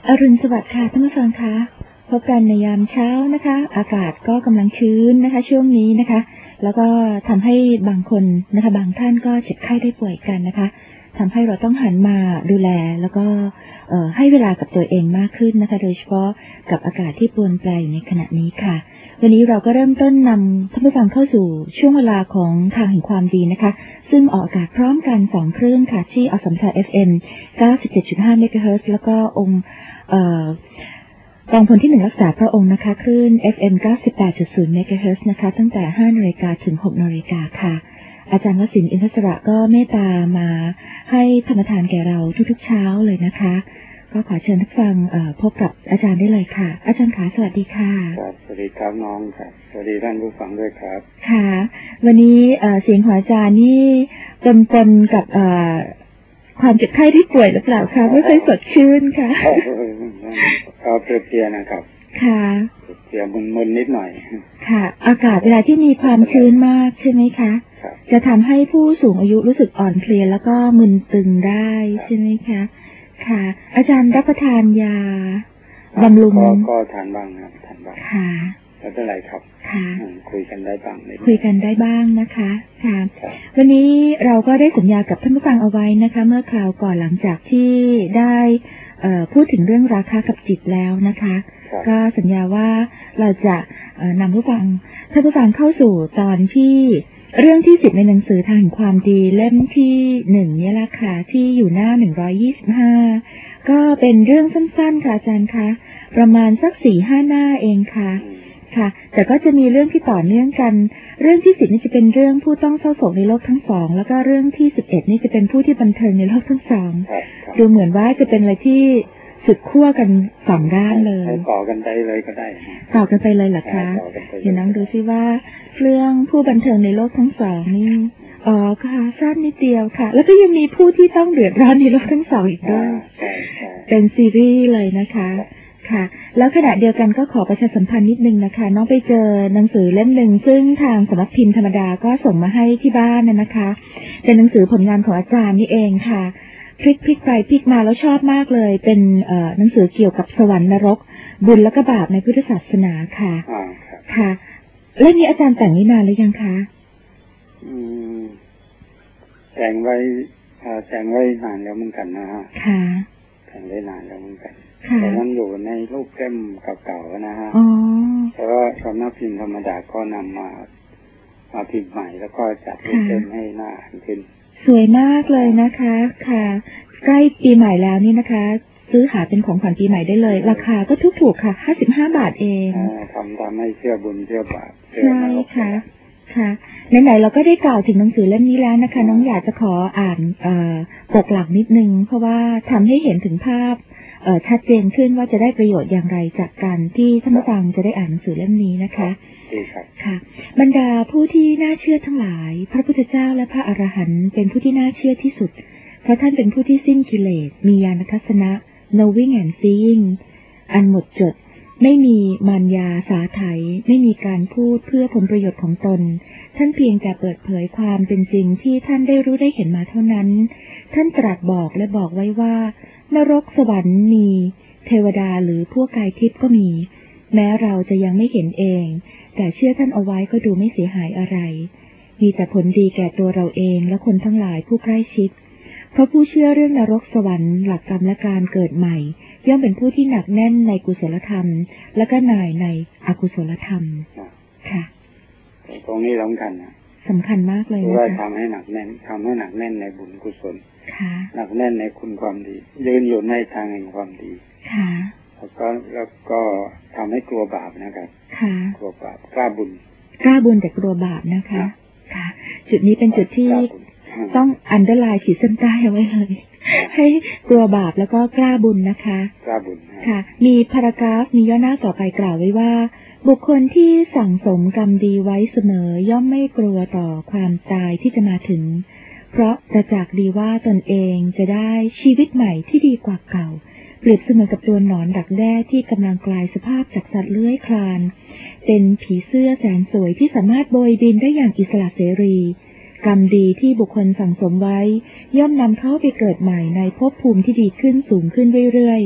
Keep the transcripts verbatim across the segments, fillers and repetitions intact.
อรุณสวัสดิ์ค่ะท่านผู้ฟังคะพบกันในยามเช้านะคะอากาศก็กำลังชื้นนะคะช่วงนี้นะคะแล้วก็ทำให้บางคนนะคะบางท่านก็เจ็บไข้ได้ป่วยกันนะคะทำให้เราต้องหันมาดูแลแล้วก็ให้เวลากับตัวเองมากขึ้นนะคะโดยเฉพาะกับอากาศที่ปรวนแปรในขณะนี้ค่ะวันนี้เราก็เริ่มต้นนำท่านผู้ฟังเข้าสู่ช่วงเวลาของทางแห่งความดีนะคะซึ่งออกอากาศพร้อมกันสองคลื่นค่ะที่อสมท เอฟ เอ็ม เก้าสิบเจ็ดจุดห้า เมกะเฮิรตซ์แล้วก็องค์กองพลที่หนึ่งรักษาพระองค์นะคะคลื่น เอฟ เอ็ม เก้าสิบแปดจุดศูนย์ เมกะเฮิรตซ์นะคะตั้งแต่ห้านาฬิกาถึงหกนาฬิกาค่ะอาจารย์วสินทร์อินทศระก็เมตตามาให้ธรรมทานแก่เราทุกๆเช้าเลยนะคะก็ขอเชิญทุกฟังพบกับอาจารย์ได้เลยค่ะอาจารย์ขาสวัสดีค่ะครับสวัสดีครับน้องครับสวัสดีท่านผู้ฟังด้วยครับค่ะวันนี้เสียงของอาจารย์นี่ปนๆกับความเจ็บไข้ที่ป่วยหรือเปล่าคะไม่ค่อยสดชื่นค่ะก็เพลียๆนะครับค่ะเพลียมึนๆนิดหน่อยค่ะอากาศเวลาที่มีความชื้นมากใช่ไหมคะจะทำให้ผู้สูงอายุรู้สึกอ่อนเพลียแล้วก็มึนตึงได้ใช่ไหมคะค่ะอาจารย์รับประทานยาบำรุงก็ทานบ้างครับทานบ้างค่ะแล้วเป็นไรครับค่ะคุยกันได้บ้างคุยกันได้บ้างนะคะค่ะวันนี้เราก็ได้สัญญากับท่านผู้ฟังเอาไว้นะคะเมื่อคราวก่อนหลังจากที่ได้พูดถึงเรื่องราคะกับจิตแล้วนะคะก็สัญญาว่าเราจะนำผู้ฟังท่านผู้ฟังเข้าสู่ตอนที่เรื่องที่สิบในหนังสือทางแห่งความดีเล่มที่หนึ่งนี่แหละค่ะที่อยู่หน้าหนึ่งร้อยยี่สิบห้าก็เป็นเรื่องสั้นๆค่ะอาจารย์คะประมาณสักสี่ห้าหน้าเองค่ะค่ะแต่ก็จะมีเรื่องที่ต่อเนื่องกันเรื่องที่สิบนี่จะเป็นเรื่องผู้ต้องเศร้าโศกในโลกทั้งสองแล้วก็เรื่องที่สิบเอ็ดนี่จะเป็นผู้ที่บันเทิงในโลกทั้งสองดูเหมือนว่าจะเป็นอะไรที่สุดขั้วกันสองด้านเลยต่อกันได้เลยก็ได้ต่อกันไปเลยเหรอคะเดี๋ยวน้องดูซิว่าเรื่องผู้บันเทิงในโลกทั้งสองนี่อ๋อค่ะสั้นนิดเดียวค่ะแล้วก็ยังมีผู้ที่ต้องเดือดร้อนในโลกทั้งสองอีกด้วยเป็นซีรีส์เลยนะคะค่ะแล้วขณะเดียวกันก็ขอประชาสัมพันธ์นิดนึงนะคะน้องไปเจอหนังสือเล่มหนึ่งซึ่งทางสำนักพิมพ์ธรรมดาก็ส่งมาให้ที่บ้านนะคะเป็นหนังสือผลงานของอาจารย์นี่เองค่ะพลิกพลิกไปพลิกมาแล้วชอบมากเลยเป็นเอ่อหนังสือเกี่ยวกับสวรรค์นรกบุญและก็บาปในพุทธศาสนาค่ะค่ะเล่มนี้อาจารย์แต่งนี้นานหรือยังคะอืมแต่งไว้แต่งไว้นานแล้วเหมือนกันนะฮะค่ะแต่งได้นานแล้วเหมือนกันแต่มันอยู่ในรูปเล่มเก่าๆนะฮะแต่ว่าสำนักพิมพ์ธรรมดาก็นำมามาพิมพ์ใหม่แล้วก็จัดรูปเล่มให้หน้าขึ้นสวยมากเลยนะคะค่ะใกล้ปีใหม่แล้วนี่นะคะซื้อหาเป็นของขวัญปีใหม่ได้เลยราคาก็ถูกๆค่ะห้าสิบห้าบาทเองทำทำให้เชื่อบุญเชื่อบาปใช่ค่ะค่ะไหนๆเราก็ได้กล่าวถึงหนังสือเล่มนี้แล้วนะคะน้องอยากจะขออ่านปกหลักนิดนึงเพราะว่าทำให้เห็นถึงภาพชัดเจนขึ้นว่าจะได้ประโยชน์อย่างไรจากการที่ท่านผู้ฟังจะได้อ่านหนังสือเล่มนี้นะคะค่ะบรรดาผู้ที่น่าเชื่อทั้งหลายพระพุทธเจ้าและพระอรหันต์เป็นผู้ที่น่าเชื่อที่สุดเพราะท่านเป็นผู้ที่สิ้นกิเลสมีญาณทัศนะ knowing and seeing อันหมดจดไม่มีมารยาสาไถไม่มีการพูดเพื่อผลประโยชน์ของตนท่านเพียงแต่เปิดเผยความเป็นจริงที่ท่านได้รู้ได้เห็นมาเท่านั้นท่านตรัสบอกและบอกไว้ว่านรกสวรรค์มีเทวดาหรือพวกกายทิพย์ก็มีแม้เราจะยังไม่เห็นเองแต่เชื่อท่านเอาไว้ก็ดูไม่เสียหายอะไรมีแต่ผลดีแก่ตัวเราเองและคนทั้งหลายผู้ใกล้ชิดเพราะผู้เชื่อเรื่องนรกสวรรค์หลักกรรมและการเกิดใหม่ย่อมเป็นผู้ที่หนักแน่นในกุศลธรรมและก็หน่ายในอกุศลธรรมค่ะตรงนี้สำคัญนะสำคัญมากเลยนะคะว่าทำให้หนักแน่นทำให้หนักแน่นในบุญกุศลค่ะหนักแน่นในคุณความดียืนอยู่ในทางแห่งความดีค่ะแล้วก็แล้วก็ทำให้กลัวบาปนะครับค่ะกลัวบาปกล้าบุญกล้าบุญแต่กลัวบาปนะคะค่ะจุดนี้เป็นจุดที่ต้องอันเดอร์ไลน์ขีดเส้นใต้เอาไว้เลยให้กลัวบาปแล้วก็กล้าบุญนะคะกล้าบุญค่ะมีพารากราฟมีย่อหน้าต่อไปกล่าวไว้ว่าบุคคลที่สั่งสมกรรมดีไว้เสมอย่อมไม่กลัวต่อความตายที่จะมาถึงเพราะประจักษ์ดีว่าตนเองจะได้ชีวิตใหม่ที่ดีกว่าเก่าเปรียบเสมือนกับตัวหนอนดักแด้ที่กำลังกลายสภาพจากสัตว์เลื้อยคลานเป็นผีเสื้อแสนสวยที่สามารถโบยบินได้อย่างอิสระเสรีกรรมดีที่บุคคลสั่งสมไว้ย่อมนำเขาไปเกิดใหม่ในภพภูมิที่ดีขึ้นสูงขึ้นเรื่อยๆ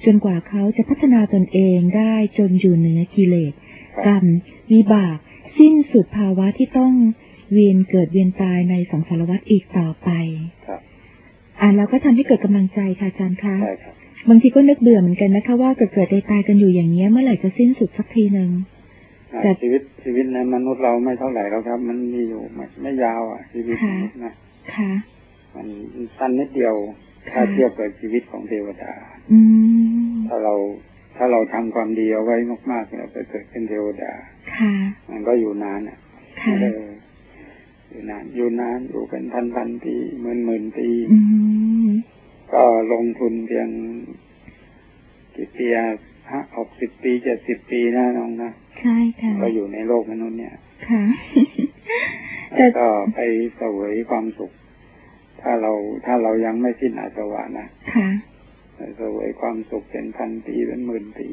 จนกว่าเขาจะพัฒนาตนเองได้จนอยู่เหนือกิเลสกรรมวิบากสิ้นสุดภาวะที่ต้องเวียนเกิดเวียนตายในสังสารวัฏอีกต่อไปอ่าเราก็ทำให้เกิดกำลังใจค่ะอาจารย์คะบางทีก็นึกเบื่อเหมือนกันนะคะว่าเกิดเกิดตายกันอยู่อย่างนี้เมื่อไหร่จะสิ้นสุดสักทีหนึ่งแต่ชีวิตชีวิตในมนุษย์เราไม่เท่าไหร่แล้วครับมันมีอยู่ไม่ไม่ยาวอ่ะชีวิตนะค่ะมันสั้นนิดเดียวถ้าเทียบกับชีวิตของเทวดาถ้าเราถ้าเราทำความดีเอาไว้มากๆเราจะเกิดเป็นเทวดาค่ะมันก็อยู่นานอ่ะค่ะอยู่นานอยู่นานอยู่เป็นพันพันปีหมื่นหมื่นปีก็ลงทุนเพียงกี่ปีฮะหกสิบปีเจ็ดสิบปีนะน้องนะใช่ค่ะก็อยู่ในโลกมนุษย์เนี่ยค่ะแล้วก็ไปเสวยความสุขถ้าเราถ้าเรายังไม่สิ้นอาสวะนะค่ะเสวยความสุขเป็นพันปีเป็นหมื่นปี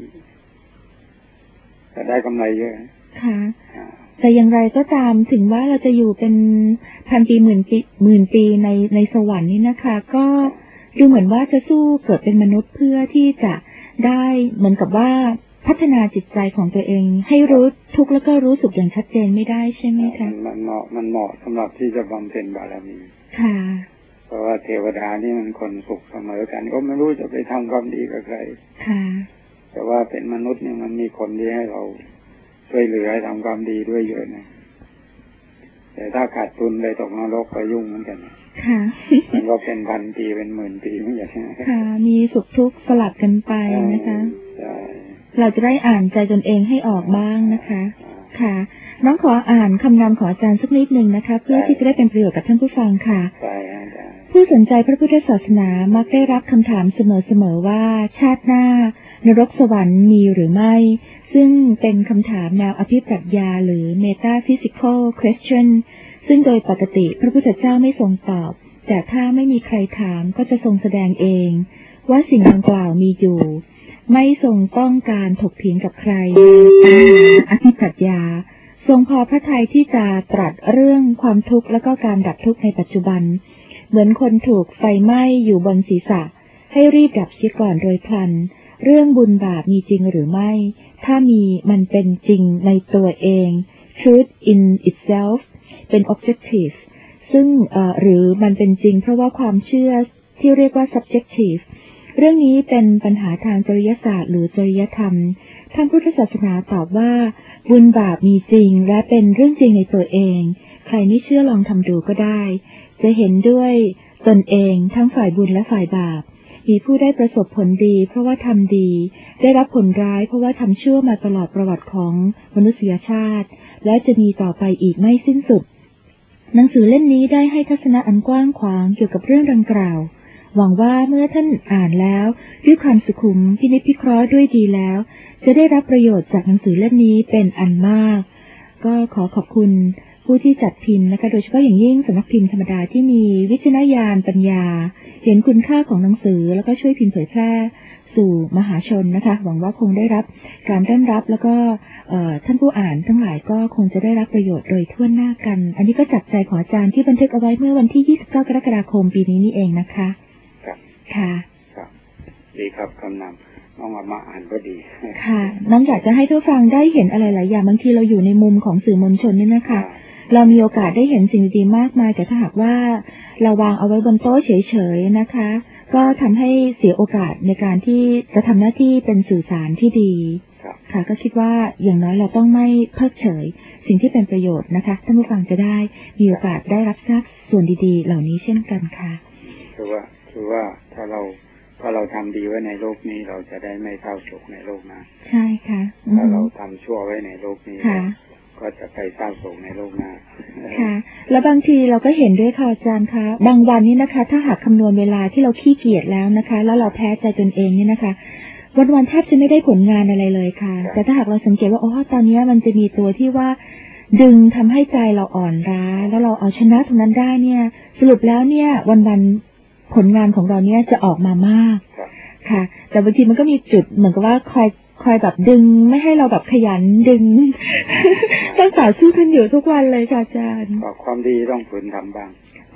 จะได้กำไรเยอะค่ะแต่อย่างไรก็ตามถึงว่าเราจะอยู่เป็นพันปีหมื่นปีหมื่นปีในในสวรรค์นี่นะคะก็ดูเหมือนว่าจะสู้เกิดเป็นมนุษย์เพื่อที่จะได้เหมือนกับว่าพัฒนาจิตใจของตัวเองให้รู้ทุกข์แล้วก็รู้สุขอย่างชัดเจนไม่ได้ใช่ไหมคะมันเหมาะมันเหมาะสำหรับที่จะบำเพ็ญบารมีค่ะเพราะว่าเทวดานี่มันคนสุขเสมอกันก็ไม่รู้จะไปทำความดีกับใครค่ะแต่ว่าเป็นมนุษย์เนี่ยมันมีคนที่ให้เราช่วยเหลือทำความดีด้วยเยอะนะแต่ถ้าขาดทุนไปตกนรกก็ยุ่งเหมือนกันค่ะมันก็เป็นพันปีเป็นหมื่นปีไม่อย่างนี้ค่ะมีสุขทุกข์สลับกันไปนะคะเราจะได้อ่านใจตนเองให้ออกบ้างนะคะค่ะน้องขออ่านคำนำของอาจารย์สักนิดหนึ่งนะคะเพื่อที่จะได้เป็นประโยชน์กับท่านผู้ฟังค่ะผู้สนใจพระพุทธศาสนามักได้รับคำถามเสมอๆว่าชาติหน้านรกสวรรค์มีหรือไม่ซึ่งเป็นคำถามแนวอภิปรัชญาหรือ metaphysical question ซึ่งโดยปกติพระพุทธเจ้าไม่ทรงตอบแต่ถ้าไม่มีใครถามก็จะทรงแสดงเองว่าสิ่งดังกล่าวมีอยู่ไม่ทรงต้องการถกเถียงกับใครอภิปรัชญาทรงพอพระทัยที่จะตรัสเรื่องความทุกข์และก็การดับทุกข์ในปัจจุบันเหมือนคนถูกไฟไหม้อยู่บนศีรษะให้รีบดับเสียก่อนโดยพลันเรื่องบุญบาปมีจริงหรือไม่ถ้ามีมันเป็นจริงในตัวเอง truth in itself เป็น objective ซึ่งหรือมันเป็นจริงเพราะว่าความเชื่อที่เรียกว่า subjective เรื่องนี้เป็นปัญหาทางจริยศาสตร์หรือจริยธรรมท่านพุทธศาสนาตอบว่าบุญบาปมีจริงและเป็นเรื่องจริงในตัวเองใครไม่เชื่อลองทำดูก็ได้จะเห็นด้วยตนเองทั้งฝ่ายบุญและฝ่ายบาปมีผู้ได้ประสบผลดีเพราะว่าทำดีได้รับผลร้ายเพราะว่าทำชั่วมาตลอดประวัติของมนุษยชาติและจะมีต่อไปอีกไม่สิ้นสุดหนังสือเล่มนี้ได้ให้ทัศนะอันกว้างขวางเกี่ยวกับเรื่องดังกล่าวหวังว่าเมื่อท่านอ่านแล้วด้วยความสุขุมพินิจพิเคราะห์ด้วยดีแล้วจะได้รับประโยชน์จากหนังสือเล่มนี้เป็นอันมากก็ขอขอบคุณผู้ที่จัดพิมพ์นะคะโดยเฉพาะอย่างยิ่งสำนักพิมพ์ธรรมดาที่มีวิจารณญาณปัญญาเห็นคุณค่าของหนังสือแล้วก็ช่วยพิมพ์เผยแพร่สู่มหาชนนะคะหวังว่าคงได้รับการต้อนรับแล้วก็ท่านผู้อ่านทั้งหลายก็คงจะได้รับประโยชน์โดยทั่วหน้ากันอันนี้ก็จากใจของอาจารย์ที่บันทึกเอาไว้เมื่อวันที่ยี่สิบเก้ากรกฎาคมปีนี้นี่เองนะคะครับค่ะครับดีครับคำนำน้องมาอ่านก็ดีค่ะน้องอยากจะให้ผู้ฟังได้เห็นอะไรหลายอย่างบางทีเราอยู่ในมุมของสื่อมวลชนนี่นะคะเรามีโอกาสได้เห็นสิ่งดีๆมากมายแต่ถ้าหากว่าเราวางเอาไว้บนโต๊ะเฉยๆนะคะก็ทำให้เสียโอกาสในการที่จะทำหน้าที่เป็นสื่อสารที่ดีค่ะก็คิดว่าอย่างน้อยเราต้องไม่เพิกเฉยสิ่งที่เป็นประโยชน์นะคะท่านผู้ฟังจะได้มีโอกาสได้รับทราบส่วนดีๆเหล่านี้เช่นกันค่ะคือว่าคือว่าถ้าเราถ้าเราทำดีไว้ในโลกนี้เราจะได้ไม่เศร้าโศกในโลกหน้าใช่ค่ะถ้าเราทำชั่วไว้ในโลกนี้ก็จะไปเศร้าโศกในโลกหน้าค่ะแล้วบางทีเราก็เห็นด้วยค่ะอาจารย์คะบางวันนี้นะคะถ้าหากคำนวณเวลาที่เราขี้เกียจแล้วนะคะแล้วเราแพ้ใจตนเองนี่นะคะวันวันแทบจะไม่ได้ผลงานอะไรเลยค่ะแต่ถ้าหากเราสังเกตว่าอ๋อตอนนี้มันจะมีตัวที่ว่าดึงทำให้ใจเราอ่อนล้าแล้วเราเอาชนะตรงนั้นได้เนี่ยสรุปแล้วเนี่ยวันวันผลงานของเราเนี่ยจะออกมามากค่ะแต่บางทีมันก็มีจุดเหมือนกับว่าคอยคอยแบบดึงไม่ให้เราแบบขยันดึงต้องต่อสู้กันอยู่ทุกวันเลยค่ะอาจารย์ความดีต้องฝืนทำบ้าง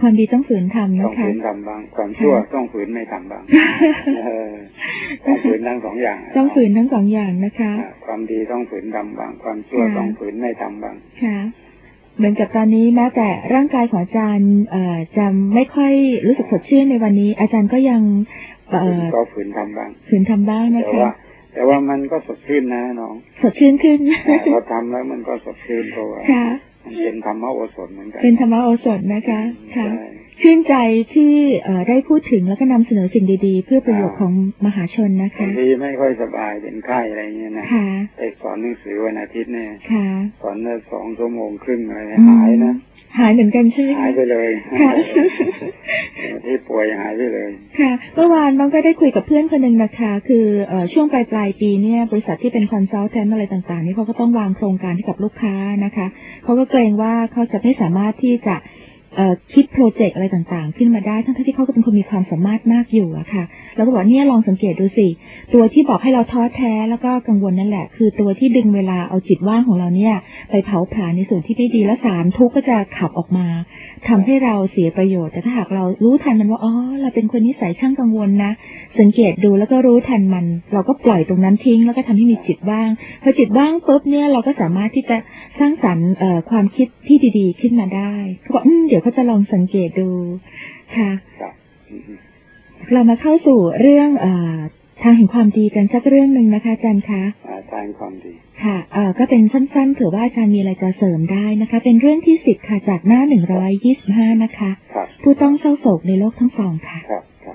ความดีต้องฝืนทำนะคะต้องฝืนทำบ้างความชั่วต้องฝืนไม่ทำบ้างต้องฝืนทั้งสองอย่างต้องฝืนทั้งสองอย่างนะคะความดีต้องฝืนทำบ้างความชั่วต้องฝืนไม่ทำบ้างค่ะเหมือนกับตอนนี้แม้แต่ร่างกายของอาจารย์จะไม่ค่อยรู้สึกสดชื่นในวันนี้อาจารย์ก็ยังก็ฝืนทำบ้างฝืนทำบ้างนะคะแต่ว่ามันก็สดชื่นนะน้องสดชื่นขึ้นพอทำแล้วมันก็สดชื่นเพราะว่ามันเป็นธรรมโอสถเหมือนกันเป็นธรรมโอสถนะคะค่ะชื่นใจที่ได้พูดถึงแล้วก็นำเสนอสิ่งดีๆเพื่อประโยชน์ของมหาชนนะคะบางทีไม่ค่อยสบายเป็นไข้อะไรเงี้ยนะไปสอนหนังสือวันอาทิตย์เนี่ยสอนได้สองชั่วโมงครึ่งอะไรหายนะหายเหมือนกันใช่ไหมหายไปเลยที่ป่วยหายไปเลยค่ะเมื่อวานน้องก็ได้คุยกับเพื่อนคนหนึ่งนะคะคือช่วงปลายปลายปีเนี่ยบริษัทที่เป็นคอนซัลแทนอะไรต่างๆนี่เขาก็ต้องวางโครงการให้กับลูกค้านะคะเขาก็เกรงว่าเขาจะไม่สามารถที่จะคิดโปรเจกต์อะไรต่างๆขึ้นมาได้ทั้งที่เขาก็เป็นคนมีความสามารถมากอยู่อะค่ะแล้วก็บอกเนี่ยลองสังเกตดูสิตัวที่บอกให้เราท้อแท้แล้วก็กังวลนั่นแหละคือตัวที่ดึงเวลาเอาจิตว่างของเราเนี่ยไปเผาผลาญในส่วนที่ไม่ดีและสารทุกข์ก็จะขับออกมาทำให้เราเสียประโยชน์แต่ถ้าหากเรารู้ทันมันว่าอ๋อเราเป็นคนนิสัยช่างกังวลนะสังเกตดูแล้วก็รู้ทันมันเราก็ปล่อยตรงนั้นทิ้งแล้วก็ทำให้มีจิตว่างพอจิตว่างปุ๊บเนี่ยเราก็สามารถที่จะสร้างสรรค์ความคิดที่ดีๆขึ้นมาได้เขาบอกเดี๋ยวเขาจะลองสังเกตดูค่ะเรามาเข้าสู่เรื่องทางแห่งความดีกันสักเรื่องหนึ่งนะคะอาจารย์คะทางความดีค่ะเอ่อก็เป็นสั้นๆเผื่อว่าอาจารย์มีอะไรจะเสริมได้นะคะเป็นเรื่องที่สิบค่ะจากหน้าหนึ่งร้อยยี่สิบห้านะคะผู้ต้องเศร้าโศกในโลกทั้งสองค่ะครับครับ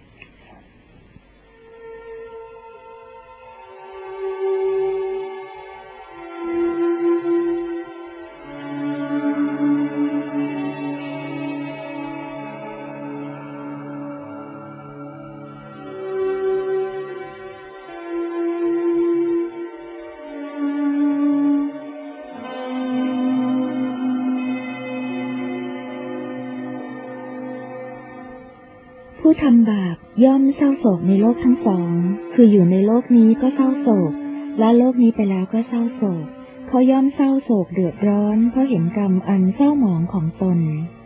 ผู้ทำบาปย่อมเศร้าโศกในโลกทั้งสองคืออยู่ในโลกนี้ก็เศร้าโศกและโลกนี้ไปแล้วก็เศร้าโศกเขาย่อมเศร้าโศกเดือดร้อนเพราะเห็นกรรมอันเศร้าหมองของตน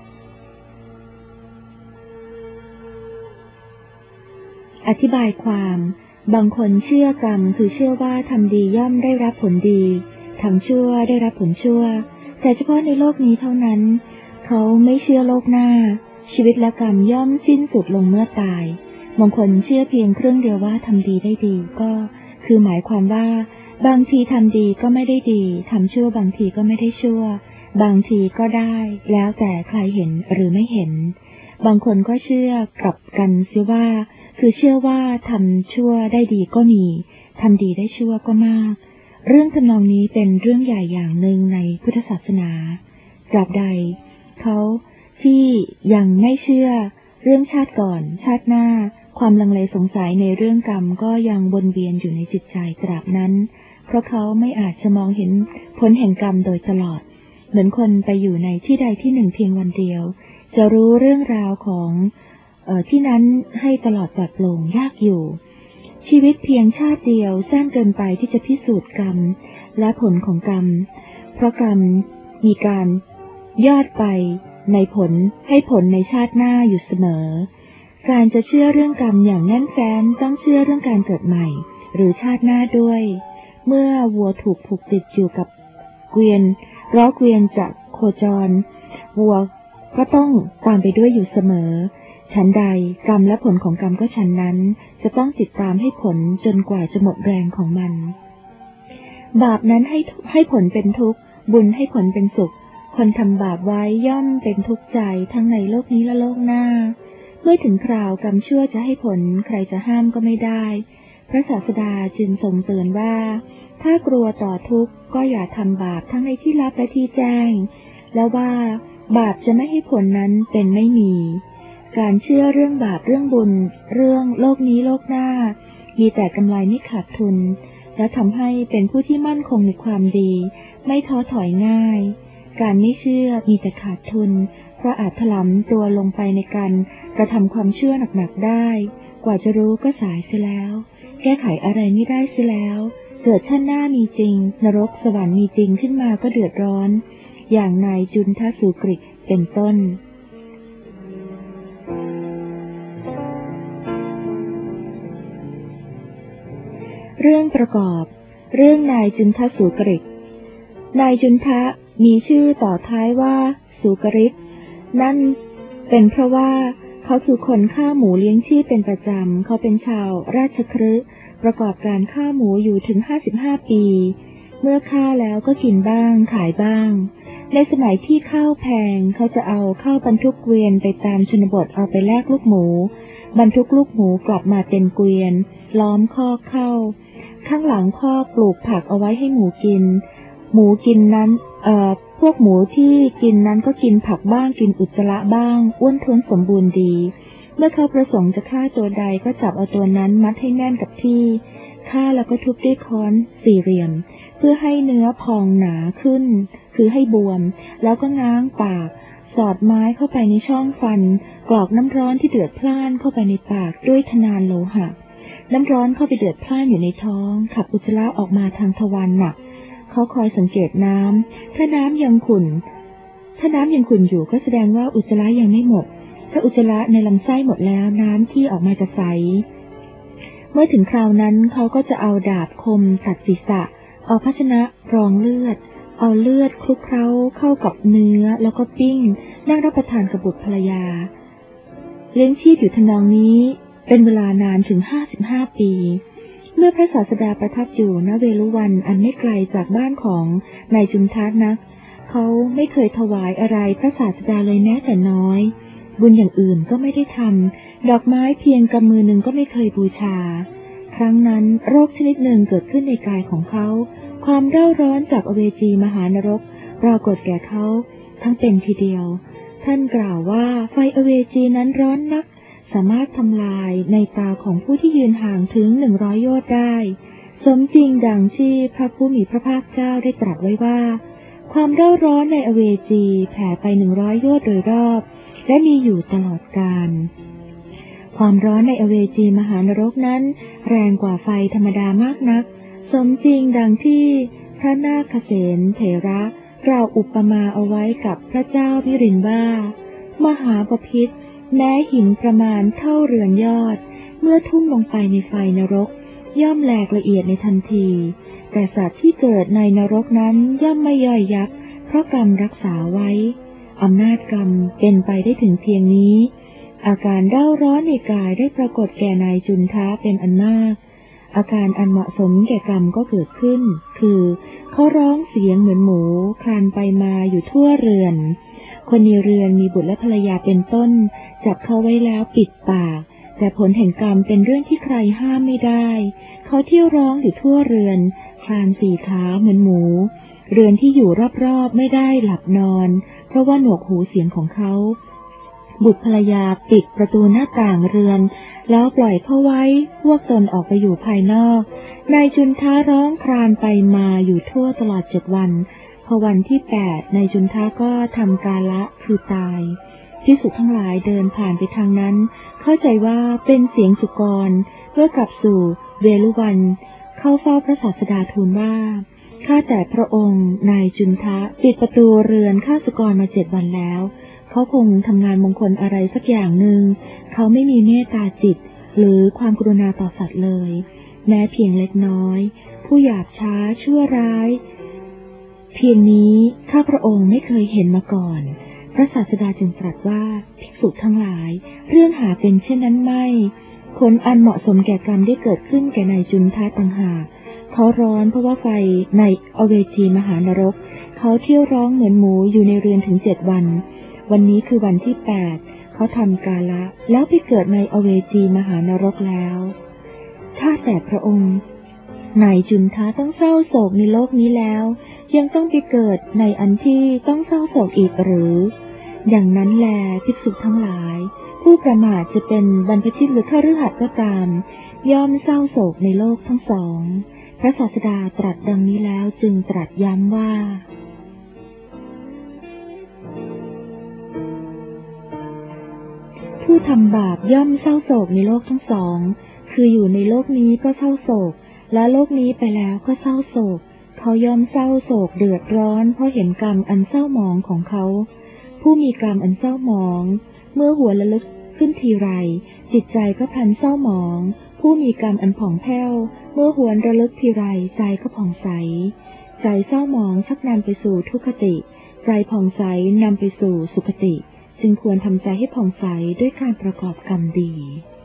อธิบายความบางคนเชื่อกรรมคือเชื่อว่าทำดีย่อมได้รับผลดีทำชั่วได้รับผลชั่วแต่เฉพาะในโลกนี้เท่านั้นเขาไม่เชื่อโลกหน้าชีวิตและกรรมย่อมสิ้นสุดลงเมื่อตายบางคนเชื่อเพียงเครื่องเดียวว่าทำดีได้ดีก็คือหมายความว่าบางทีทำดีก็ไม่ได้ดีทำชั่วบางทีก็ไม่ได้ชั่วบางทีก็ได้แล้วแต่ใครเห็นหรือไม่เห็นบางคนก็เชื่อกลับกันเสียว่าคือเชื่อว่าทำชั่วได้ดีก็มีทำดีได้ชั่วก็มากเรื่องทำนองนี้เป็นเรื่องใหญ่อย่างหนึ่งในพุทธศาสนาตราบใดเขาที่ยังไม่เชื่อเรื่องชาติก่อนชาติหน้าความลังเลสงสัยในเรื่องกรรมก็ยังวนเวียนอยู่ในจิตใจตราบนั้นเพราะเขาไม่อาจจะมองเห็นผลแห่งกรรมโดยตลอดเหมือนคนไปอยู่ในที่ใดที่หนึ่งเพียงวันเดียวจะรู้เรื่องราวของเอ่อที่นั้นให้ตลอดปลอดโปร่งยากอยู่ชีวิตเพียงชาติเดียวสั้นเกินไปที่จะพิสูจน์กรรมและผลของกรรมเพราะกรรมมีการยอดไปในผลให้ผลในชาติหน้าอยู่เสมอการจะเชื่อเรื่องกรรมอย่างแน่นแฟ้นต้องเชื่อเรื่องการเกิดใหม่หรือชาติหน้าด้วยเมื่อวัวถูกผูกติดอยู่กับเกวียนล้อเกวียนจะโคจรวัวก็ต้องตามไปด้วยอยู่เสมอฉันใดกรรมและผลของกรรมก็ฉันนั้นจะต้องติดตามให้ผลจนกว่าจะหมดแรงของมันบาปนั้นให้ให้ผลเป็นทุกข์บุญให้ผลเป็นสุขคนทำบาปไว้ย่อมเป็นทุกข์ใจทั้งในโลกนี้และโลกหน้าเมื่อถึงคราวกรรมชั่วจะให้ผลใครจะห้ามก็ไม่ได้พระศาสดาจึงทรงเตือนว่าถ้ากลัวต่อทุกข์ก็อย่าทำบาปทั้งในที่ลับและที่แจ้งแล้วว่าบาปจะไม่ให้ผลนั้นเป็นไม่มีการเชื่อเรื่องบาปเรื่องบุญเรื่องโลกนี้โลกหน้ามีแต่กำไรไม่ขาดทุนและทำให้เป็นผู้ที่มั่นคงในความดีไม่ท้อถอยง่ายการไม่เชื่อมีแต่ขาดทุนเพราะอาจถลำตัวลงไปในการกระทำความเชื่อหนักๆได้กว่าจะรู้ก็สายเสียแล้วแก้ไขอะไรไม่ได้เสียแล้วเกิดชาติหน้ามีจริงนรกสวรรค์มีจริงขึ้นมาก็เดือดร้อนอย่างนายจุนทสุกฤตเป็นต้นเรื่องประกอบเรื่องนายจุนทะสูกริกนายจุนทะมีชื่อต่อท้ายว่าสูกริกนั่นเป็นเพราะว่าเขาคือคนฆ่าหมูเลี้ยงชีพเป็นประจำเขาเป็นชาวราชคฤห์ประกอบการฆ่าหมูอยู่ถึงห้าสิบห้าปีเมื่อฆ่าแล้วก็กินบ้างขายบ้างในสมัยที่ข้าวแพงเขาจะเอาข้าวบรรทุกเกวียนไปตามชนบทเอาไปแลกลูกหมูบรรทุกลูกหมูกลับมาเต็มเกวียนล้อมคอกเข้าข้างหลังคอกปลูกผักเอาไว้ให้หมูกินหมูกินนั้นเอ่อพวกหมูที่กินนั้นก็กินผักบ้างกินอุจจาระบ้างอ้วนท้วนสมบูรณ์ดีเมื่อเขาประสงค์จะฆ่าตัวใดก็จับเอาตัวนั้นมัดให้แน่นกับที่ฆ่าแล้วก็ทุบด้วยค้อนสี่เหลี่ยมเพื่อให้เนื้อพองหนาขึ้นคือให้บวมแล้วก็ง้างปากสอดไม้เข้าไปในช่องฟันกรอกน้ำร้อนที่เดือดพล่านเข้าไปในปากด้วยธนานโลหะน้ำร้อนเข้าไปเดือดพล่านอยู่ในท้องขับอุจจาระออกมาทางทวารหนักเขาคอยสังเกตน้ำถ้าน้ำยังขุ่นถ้าน้ำยังขุ่นอยู่ก็แสดงว่าอุจจาระยังไม่หมดถ้าอุจจาระในลำไส้หมดแล้วน้ำที่ออกมาจะใสเมื่อถึงคราวนั้นเขาก็จะเอาดาบคมตัดศีรษะเอาภาชนะรองเลือดเอาเลือดคลุกเคล้าเข้ากับเนื้อแล้วก็ปิ้งนั่งรับประทานกับบุตรภรรยาเลี้ยงชีพอยู่ทำนองนี้เป็นเวลานานถึงห้าสิบห้าปีเมื่อพระศาสดาประทับอยู่ณเวลุวันอันไม่ไกลจากบ้านของนายจุนทะนักเขาไม่เคยถวายอะไรพระศาสดาเลยแม้แต่น้อยบุญอย่างอื่นก็ไม่ได้ทำดอกไม้เพียงกำมือหนึ่งก็ไม่เคยบูชาครั้งนั้นโรคชนิดหนึ่งเกิดขึ้นในกายของเขาความเร่าร้อนจากอเวจีมหานรกปรากฏแก่เขาทั้งเป็นทีเดียวท่านกล่าวว่าไฟอเวจีนั้นร้อนนักสามารถทำลายในตาของผู้ที่ยืนห่างถึงหนึ่งร้อยโยชน์ได้สมจริงดังที่พระผู้มีพระภาคเจ้าได้ตรัสไว้ว่าความเร่าร้อนในอเวจีแผ่ไปหนึ่งร้อยโยชน์โดยรอบและมีอยู่ตลอดกาลความร้อนในอเวจีมหานรกนั้นแรงกว่าไฟธรรมดามากนักสมจริงดังที่พระนาคเษนเถระกล่าวอุปมาเอาไว้กับพระเจ้าวิรินว่ามหาบพิตรแม้หินประมาณเท่าเรือนยอดเมื่อทุ่มลงไปในไฟนรกย่อมแหลกละเอียดในทันทีแต่สัตว์ที่เกิดในนรกนั้นย่อมไม่ย่อยยับเพราะกรรมรักษาไว้อำนาจกรรมเป็นไปได้ถึงเพียงนี้อาการเร่าร้อนในกายได้ปรากฏแก่นายจุนทะเป็นอันมากอาการอันเหมาะสมแก่กรรมก็เกิดขึ้นคือเขาร้องเสียงเหมือนหมูคลานไปมาอยู่ทั่วเรือนคนในเรือนมีบุตรและภรรยาเป็นต้นจับเขาไว้แล้วปิดปากแต่ผลแห่งกรรมเป็นเรื่องที่ใครห้ามไม่ได้เขาเที่ยวร้องอยู่ทั่วเรือนคลานสี่ขาเหมือนหมูเรือนที่อยู่รอบๆไม่ได้หลับนอนเพราะว่าหนวกหูเสียงของเขาบุตรภรรยาปิดประตูหน้าต่างเรือนแล้วปล่อยเขาไว้พวกตนออกไปอยู่ภายนอกนายจุนทะร้องครานไปมาอยู่ทั่วตลอดเจ็ดวันพอวันที่แปดนายจุนทะก็ทำกาละคือตายภิกษุทั้งหลายเดินผ่านไปทางนั้นเข้าใจว่าเป็นเสียงสุกรเพื่อกลับสู่เวลุวันเข้าเฝ้าพระศาสดาทูลว่าข้าแต่พระองค์นายจุนทะปิดประตูเรือนข้าสุกรมาเจ็ดวันแล้วเขาคงทำงานมงคลอะไรสักอย่างหนึ่งเขาไม่มีเมตตาจิตหรือความกรุณาต่อสัตว์เลยแม้เพียงเล็กน้อยผู้หยาบช้าชั่วร้ายเพียงนี้ข้าพระองค์ไม่เคยเห็นมาก่อนพระศาสดาจึงตรัสว่าภิกษุทั้งหลายเรื่องหาเป็นเช่นนั้นไม่ผลอันเหมาะสมแก่กรรมได้เกิดขึ้นแก่นายจุนทะต่างหากเขาร้อนเพราะว่าไฟในอเวจีมหานรกเขาเที่ยวร้องเหมือนหมูอยู่ในเรือนถึงเจ็ดวันวันนี้คือวันที่แปดเขาทำกาละแล้วไปเกิดในอเวจีมหานรกแล้วถ้าแต่พระองค์นายจุนทะต้องเศร้าโศกในโลกนี้แล้วยังต้องไปเกิดในอันที่ต้องเศร้าโศกอีกหรืออย่างนั้นแลภิกษุทั้งหลายผู้ประมาทจะเป็นบรรพชิตหรือฆฤหัสถ์ก็ตามย่อมเศร้าโศกในโลกทั้งสองพระศาสดาตรัสดังนี้แล้วจึงตรัสย้ำว่าผู้ทำบาปย่อมเศร้าโศกในโลกทั้งสองคืออยู่ในโลกนี้ก็เศร้าโศกและโลกนี้ไปแล้วก็เศร้าโศกเขาย่อมเศร้าโศกเดือดร้อนเพราะเห็นกรรมอันเศร้าหมองของเขาผู้มีกรรมอันเศร้าหมองเมื่อหัวระลึกขึ้นทีไรจิตใจก็พลันเศร้าหมองผู้มีกรรมอันผ่องแผ้วเมื่อหวนระลึกทีไรใจก็ผ่องใสใจเศร้าหมองชักนำไปสู่ทุกขติใจผ่องใสนำไปสู่สุขติจึงควรทำใจให้ผ่องใสด้วยการประกอบกรรมดี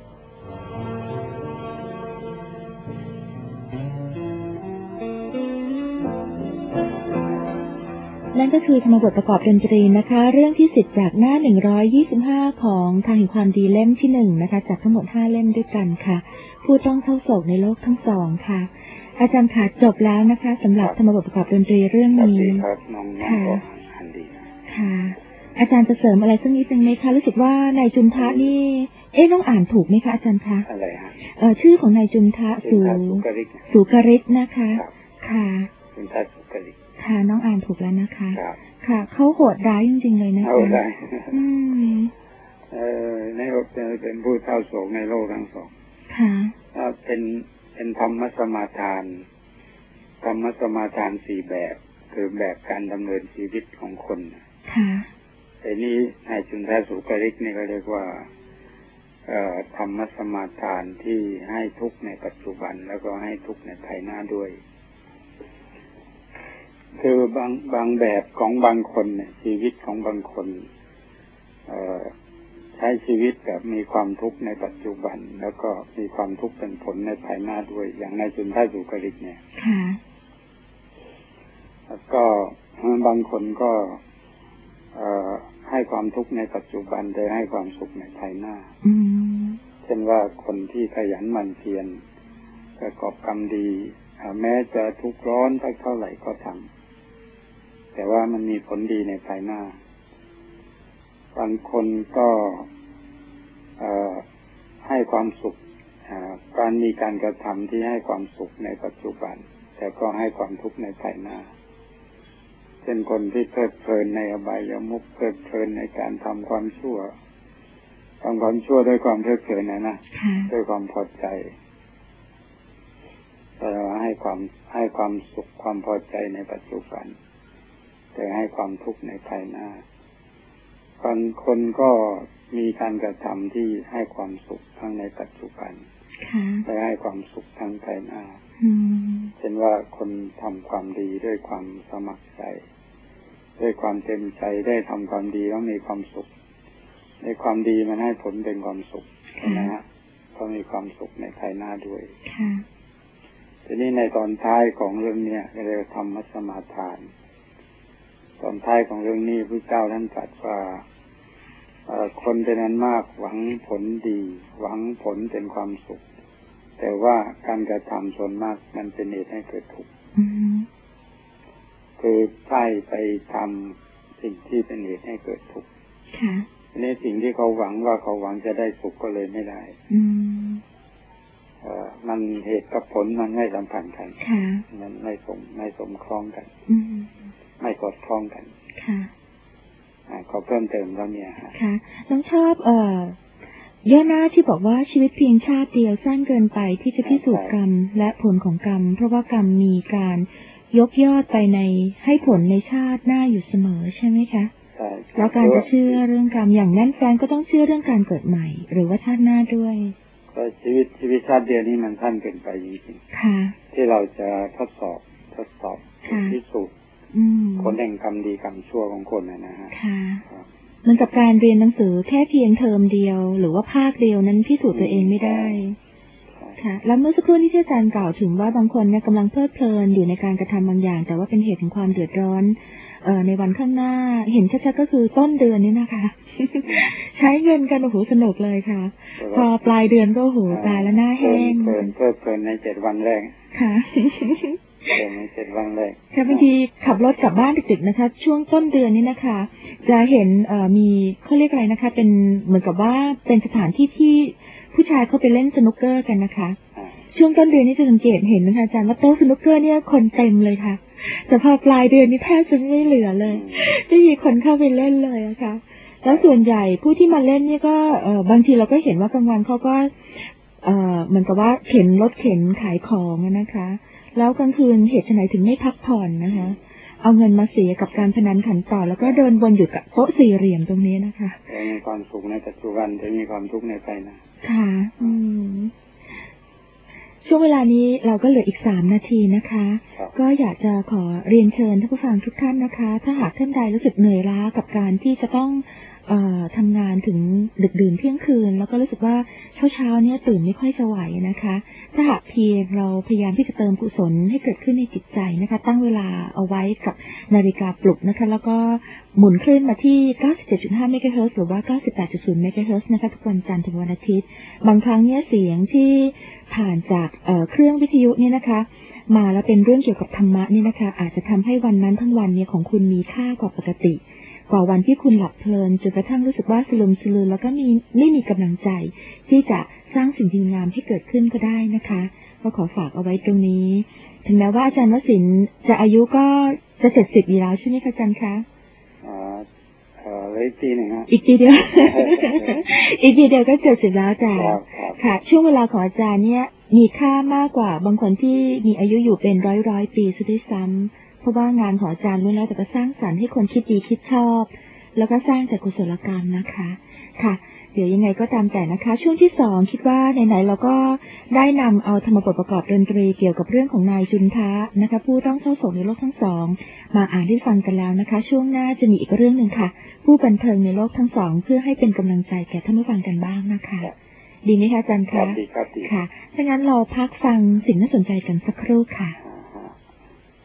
นั่นก็คือธรรมบทประกอบดนตรีนะคะเรื่องที่สิบจากหน้าหนึ่งร้อยยี่สิบห้าของทางแห่งความดีเล่มที่หนึ่งนะคะจากทั้งหมดห้าเล่มด้วยกันค่ะผู้ต้องเศร้าโศกในโลกทั้งสองค่ะอาจารย์ขาจบแล้วนะคะสำหรับธรรมบทประกอบดนตรีเรื่องนี้ค่ะค่ะอาจารย์จะเสริมอะไรสักนิดนึงไหมคะรู้สึกว่านายจุนทะนี่เอ๊ะต้องอ่านถูกไหมคะอาจารย์คะอะไรฮะเอ่อชื่อของนายจุนทะสูสุกริตนะคะค่ะจุนทะสุกริตค่ะน้องอ่านถูกแล้วนะคะค่ะเขาโหดร้ายจริงๆเลยนะคะโหดร้ายอืมเอ่อในโลกเป็นผู้เศร้าโศกในโลกทั้งสองค่ะเป็นเป็นธรรมสมาทานธรรมสมาทานสี่แบบคือแบบการดำเนินชีวิตของคนค่ะแต่นี้ในจุนทะสุกริตนี่ก็เรียกว่าเอ่อธรรมสมาทานที่ให้ทุกข์ในปัจจุบันแล้วก็ให้ทุกข์ในภายหน้าด้วยคือบางบางแบบของบางคนเนี่ยชีวิตของบางคนเอ่อใช้ชีวิตแบบมีความทุกข์ในปัจจุบันแล้วก็มีความทุกข์เป็นผลในภายหน้าด้วยอย่างในจุนทะสุกริตเนี่ยค่ะแล้วก็บางคนก็เอ่อให้ความทุกข์ในปัจจุบันโดยให้ความสุขในภายหน้าอืมเช่นว่าคนที่ขยันหมั่นเพียรประกอบกรรมดีแม้จะทุกข์ร้อนสักเท่าไหร่ก็ทำแต่ว่ามันมีผลดีในภายหน้าบางคนก็ให้ความสุขการมีการกระทำที่ให้ความสุขในปัจจุบันแต่ก็ให้ความทุกข์ในภายหน้าเช่นคนที่เพลิดเพลินในอบายมุขเพลิดเพลินในการทำความชั่วทำความชั่วด้วยความเพลิดเพลินนะนะด้วยความพอใจแต่ให้ความให้ความสุขความพอใจในปัจจุบันแต่ให้ความทุกข์ในภายหน้าบางคนก็มีการกระทำที่ให้ความสุขทั้งในปัจจุบันและให้ความสุขทั้งภายหน้าเช่นว่าคนทำความดีด้วยความสมัครใจด้วยความเต็มใจได้ทำความดีแล้วมีความสุขในความดีมันให้ผลเป็นความสุขนะฮะก็มีความสุขในภายหน้าด้วยทีนี้ในตอนท้ายของเรื่องนี้เรียกว่าธรรมสมาทานตอนท้ายของเรื่องนี้พระเจ้าท่านตรัสว่าคนเป็นอันมากหวังผลดีหวังผลเป็นความสุขแต่ว่าการกระทำส่วนมากมันเป็นเหตุให้เกิดทุกข์คือใช่ไปทำสิ่งที่เป็นเหตุให้เกิดทุกข์ในสิ่งที่เขาหวังว่าเขาหวังจะได้สุขก็เลยไม่ได้มันเหตุกับผลมันไม่สัมพันธ์กันมันไม่สมไม่สมคล้องกันไม่สอดคล้องกันค่ะขอเพิ่มเติมแล้วเนี่ยค่ะน้องชอบเอ่อย่อหน้าที่บอกว่าชีวิตเพียงชาติเดียวสั้นเกินไปที่จะพิสูจน์กรรมและผลของกรรมเพราะว่ากรรมมีการยกยอดไปในให้ผลในชาติหน้าอยู่เสมอใช่ไหมคะใช่แล้วการจะเชื่อเรื่องกรรมอย่างแน่นแฟ้นก็ต้องเชื่อเรื่องการเกิดใหม่หรือว่าชาติหน้าด้วยก็ชีวิตชีวิตชาติเดียวนี้มันสั้นเกินไปจริงๆค่ะที่เราจะทดสอบทดสอบพิสูจน์ผลแห่งกรรมดีกรรมชั่วของคนนะนะฮะเหมือนกับการเรียนหนังสือแค่เพียงเทอมเดียวหรือว่าภาคเดียวนั้นพิสูจน์ตัวเองไม่ได้ค่ะแล้วเมื่อสักครู่นี้ที่อาจารย์กล่าวถึงว่าบางคนเนี่ยกำลังเพลิดเพลินอยู่ในการกระทำบางอย่างแต่ว่าเป็นเหตุของความเดือดร้อนเอ่อในวันข้างหน้าเห็นชัดๆก็คือต้นเดือนนี้นะคะใช้เงินกันโอ้โหสนุกเลยค่ะพอปลายเดือนก็โอ้โหตายแล้วหน้าแห้งเพลินเพลิดเพลินในเจ็ดวันแรกค่ะในเจ็ดวันแรกค่ะบางทีขับรถกลับบ้านดึกๆนะคะช่วงต้นเดือนนี้นะคะจะเห็นเอ่อมีเขาเรียกอะไรนะคะเป็นเหมือนกับว่าเป็นสถานที่ที่ผู้ชายเขาไปเล่นสนุกเกอร์กันนะคะช่วงต้นเดือนนี้จะสังเกตเห็นนะคะอาจารย์ว่าโต๊ะสนุกเกอร์เนี่ยคนเต็มเลยค่ะแต่พอปลายเดือนนี้แทบจะไม่เหลือเลยไม่มีคนเข้าไปเล่นเลยนะคะแล้วส่วนใหญ่ผู้ที่มาเล่นเนี่ยก็เอ่อบางทีเราก็เห็นว่ากลางวันเขาก็เอ่อเหมือนกับว่าเข็นรถเข็นขายของนะคะแล้วกลางคืนเหตุไฉนถึงไม่พักผ่อนนะคะเอาเงินมาเสียกับการพนันขันต่อแล้วก็เดินวนอยู่กับโต๊ะสี่เหลี่ยมตรงนี้นะคะมีความสุขในปัจจุบันจะมีความทุกข์ในภายหน้าค่ะอืมช่วงเวลานี้เราก็เหลืออีกสามนาทีนะคะก็อยากจะขอเรียนเชิญท่านผู้ฟังทุกท่านนะคะถ้าหากท่านใดรู้สึกเหนื่อยล้ากับการที่จะต้องเอ่อทำงานถึงดึกดื่นเที่ยงคืนแล้วก็รู้สึกว่าเช้าเช้าเนี่ยตื่นไม่ค่อยจะไหวนะคะถ้าหากเพียงเราพยายามที่จะเติมกุศลให้เกิดขึ้นในจิตใจนะคะตั้งเวลาเอาไว้กับนาฬิกาปลุกนะคะแล้วก็หมุนคลื่นมาที่ เก้าสิบเจ็ดจุดห้า เมกะเฮิรตซ์หรือว่า เก้าสิบแปดจุดศูนย์ เมกะเฮิรตซ์นะคะทุกวันจันทร์ถึงวันอาทิตย์บางครั้งเนี่ยเสียงที่ผ่านจากเอ่อเครื่องวิทยุเนี่ยนะคะมาแล้วเป็นเรื่องเกี่ยวกับธรรมะนี่นะคะอาจจะทำให้วันนั้นทั้งวันเนี่ยของคุณมีค่ากว่าปกติกว่าวันที่คุณหลับเพลินจนกระทั่งรู้สึกว่าสลืมสลือแล้วก็มีไม่มีกำลังใจที่จะสร้างสิ่งดีงามให้เกิดขึ้นก็ได้นะคะก็ขอฝากเอาไว้ตรงนี้ถึงแม้ว่าอาจารย์วสินทร์จะอายุก็จะเจ็ดสิบอยู่แล้วใช่ไหมคะอาจารย์คะอ๋อเอ่อเลยปีหนึ่งฮะอีกปีเดียว อีกปีเดียวก็เจ็ดสิบแล้วจ้ะค่ะช่วงเวลาของอาจารย์เนี่ยมีค่ามากกว่าบางคนที่มีอายุอยู่เป็นร้อยร้อยปีซะด้วยซ้ำเพราะว่างานของอาจารย์ล้วนแล้วแต่ก็สร้างสรรค์ให้คนคิดดีคิดชอบแล้วก็สร้างจากกุศลกรรมนะคะค่ะเดี๋ยวยังไงก็ตามแต่นะคะช่วงที่สองคิดว่าไหนๆเราก็ได้นำเอาธรรมบทประกอบดนตรีเกี่ยวกับเรื่องของนายจุนทะนะคะผู้ต้องเศร้าโศกในโลกทั้งสองมาอ่านให้ฟังกันแล้วนะคะช่วงหน้าจะมีอีกเรื่องหนึ่งค่ะผู้บันเทิงในโลกทั้งสองเพื่อให้เป็นกำลังใจแก่ท่านผู้ฟังกันบ้างนะคะดีไหมคะอาจารย์คะดีครับดีค่ะถ้างั้นเราพักฟังสิ่งน่าสนใจกันสักครู่ค่ะ